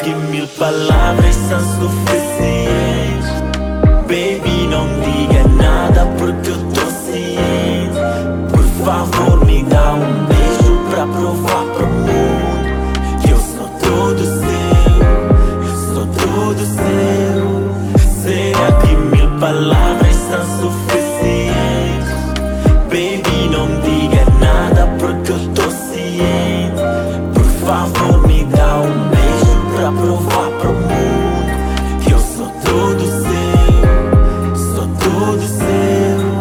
que 1000 palavras são suficientes? Baby, não diga nada porque eu tô ciente. Por favor, me dá um beijo pra provar pro mundo que eu sou todo seu, sou todo seu. Será que 1000 palavras são suficientes? Baby, não diga nada porque eu tô ciente. Por favor, me dá um beijo pra provar pro mundo que eu sou todo seu, sou todo seu.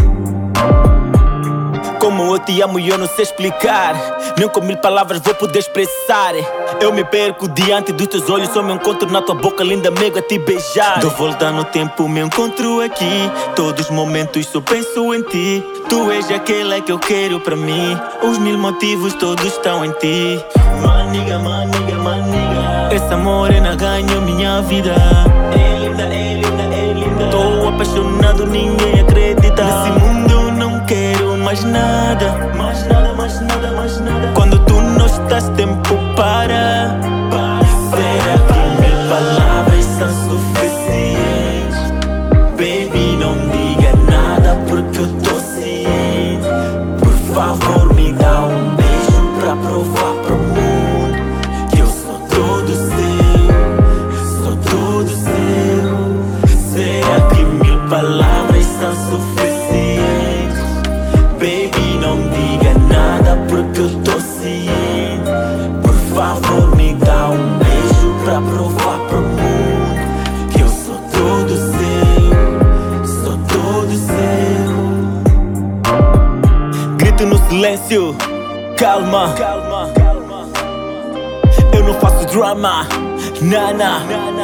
Como eu te amo e eu não sei explicar, nem com 1000 palavras vou poder expressar. Eu me perco diante dos teus olhos, só me encontro na tua boca, linda amigo, a te beijar. Dou volta no tempo, me encontro aqui. Todos os momentos só penso em ti. Tu és aquela que eu quero pra mim. Os 1000 motivos todos estão em ti. Maniga, maniga, maniga. Essa morena ganhou minha vida. É linda, é linda, é linda. Tô apaixonado, ninguém acredita. Nesse mundo eu não quero mais nada. Mais nada, mais nada, mais nada. Quando tu não estás, tempo para. Será que 1000 palavras são suficientes? Baby, não diga nada porque eu tô ciente. Por favor, me dá um beijo pra provar pro mundo que eu sou todo seu, sou todo seu. Será que 1000 palavras são suficientes? Baby, não diga nada porque eu tô ciente. Por favor, me dá um beijo pra provar pro mundo que eu sou todo seu, sou todo seu. Grito no silêncio, calma, calma. Eu não faço drama, nana.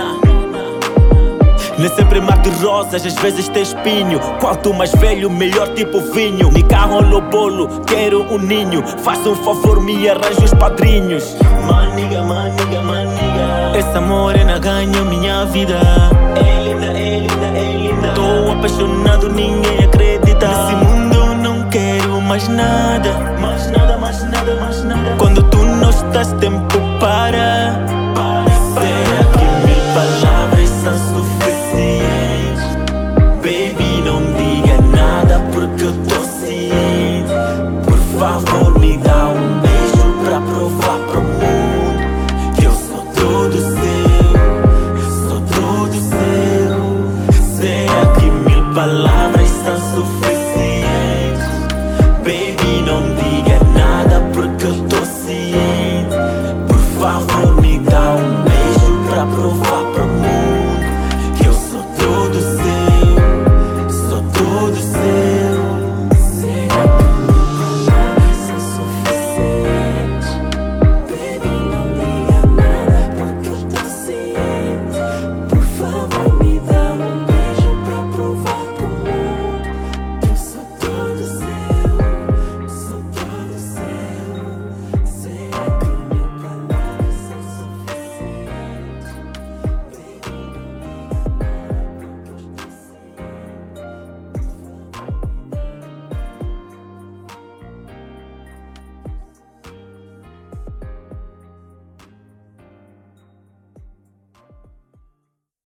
Nem sempre mar de rosas, às vezes tem espinho. Quanto mais velho, melhor tipo vinho. Me carro no bolo, quero um ninho. Faça um favor, me arranje os padrinhos. Maniga, maniga, maniga. Essa morena ganhou minha vida. É linda, é linda, é linda. Tô apaixonado, ninguém acredita. Nesse mundo eu não quero mais nada. Mais nada, mais nada, mais nada. Quando tu não estás, tempo para.